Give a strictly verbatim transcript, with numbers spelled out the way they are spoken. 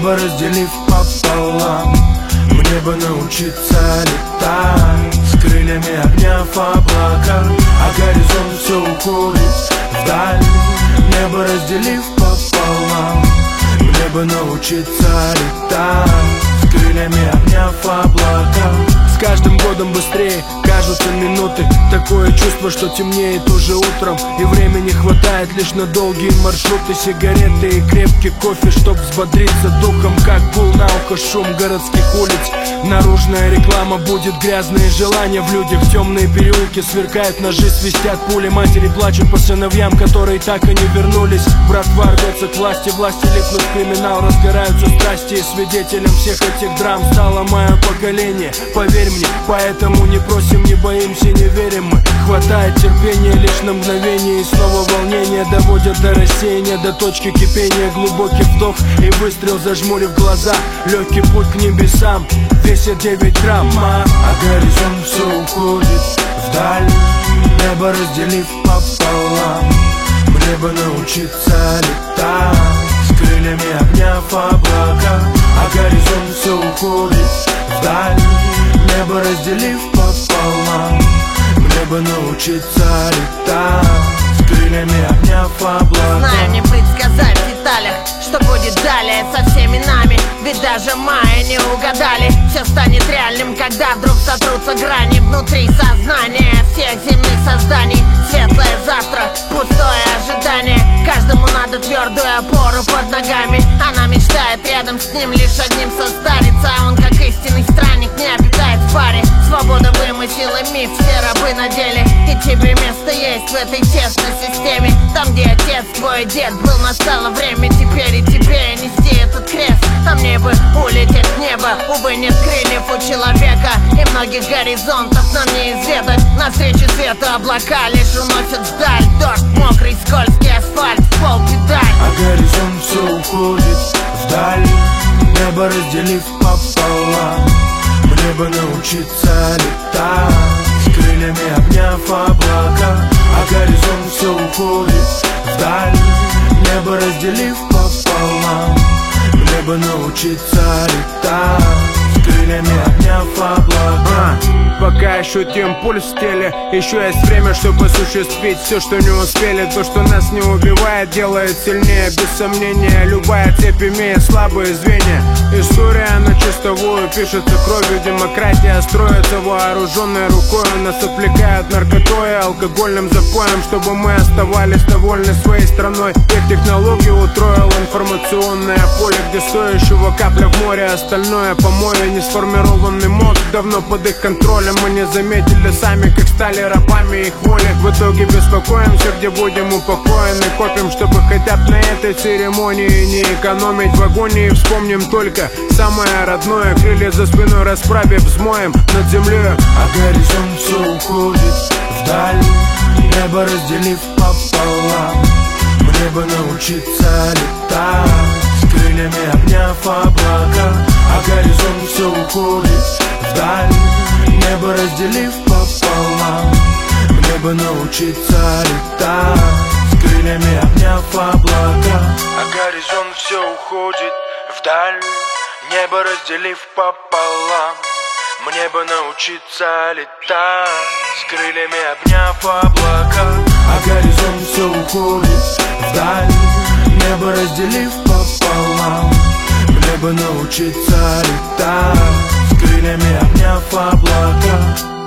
Небо разделив пополам, мне бы научиться летать, с крыльями обняв облака, а горизонт все уходит вдаль. Небо разделив пополам, мне бы научиться летать, с крыльями обняв облака. С каждым годом быстрее кажутся минуты, такое чувство, что темнеет уже утром, и времени хватает лишь на долгие маршруты, сигареты и крепкий кофе, чтоб взбодриться духом, как гул на ухо шум городских улиц. Наружная реклама будет грязные желания в людях, темные переулки сверкают ножи, свистят пули, матери плачут по сыновьям, которые так и не вернулись. Братва рвется к власти, власти липнут в криминал, разгораются страсти, и свидетелем всех этих драм стало мое поколение. Поверь мне, поэтому не просим, не боимся, не верим мы. Хватает терпения лишь на мгновение, и снова волнение доводят до рассеяния, до точки кипения. Глубокий вдох и выстрел, зажмурив глаза, легкий путь к небесам, весит девять грамм, а горизонт все уходит вдаль. Небо разделив пополам, мне бы научиться летать, с крыльями обняв облака, а горизонт все уходит вдаль. Небо разделив пополам, мне бы научиться летать, с крыльями обняв облака. Знаю, не предсказать в деталях, что будет далее со всеми нами, ведь даже майя не угадали. Все станет реальным, когда вдруг сотрутся грани внутри сознания всех земных созданий. Светлое завтра, пустое ожидание, каждому надо твердую опору под ногами. Она мечтает рядом с ним лишь одним состариться, а он как истинный странник не обитает в паре. Свобода вымысел и миф, все рабы на деле, и тебе место есть в этой тесной системе. Там, где отец твой дед был, настало время теперь и тебе нести этот крест. А мне бы улететь в небо, увы, нет крыльев у человека, и многих горизонтов нам не изведать. Навстречу свету облака лишь уносят вдаль, дождь, мокрый, скользкий асфальт, в пол педаль. А горизонт все уходит вдаль. Небо разделив пополам, мне бы научиться летать, с крыльями обняв облака, а горизонт все уходит вдаль. Небо разделив пополам, мне бы научиться летать, с крыльями обняв облака. Пока еще тем пульс в теле, еще есть время, чтобы осуществить все, что не успели. То, что нас не убивает, делает сильнее, без сомнения. Любая цепь имеет слабые звенья. История на чистовую пишется кровью. Демократия строится вооруженной рукой. Нас отвлекают наркотой и алкогольным запоем, чтобы мы оставались довольны своей страной. Век технологий утроил информационное поле, где стоящего капля в море, остальное помоя. Не сформированный мозг давно под их контролем. Мы не заметили сами, как стали рабами их воли. В итоге беспокоимся, где будем упокоены. Копим, чтобы хотя бы на этой церемонии не экономить в агонии. Вспомним только самое родное, крылья за спиной расправив, взмоем над землей. А горизонт все уходит вдаль. Небо разделив пополам, мне бы научиться летать, с крыльями обняв облака, а горизонт все уходит вдаль. Небо разделив пополам, мне бы научиться летать, с крыльями обняв облака, а горизонт все уходит вдаль. Небо разделив пополам, мне бы научиться летать, с крыльями обняв облака, а горизонт все уходит вдаль. Небо разделив пополам, мне бы научиться летать, с крыльями обняв облака.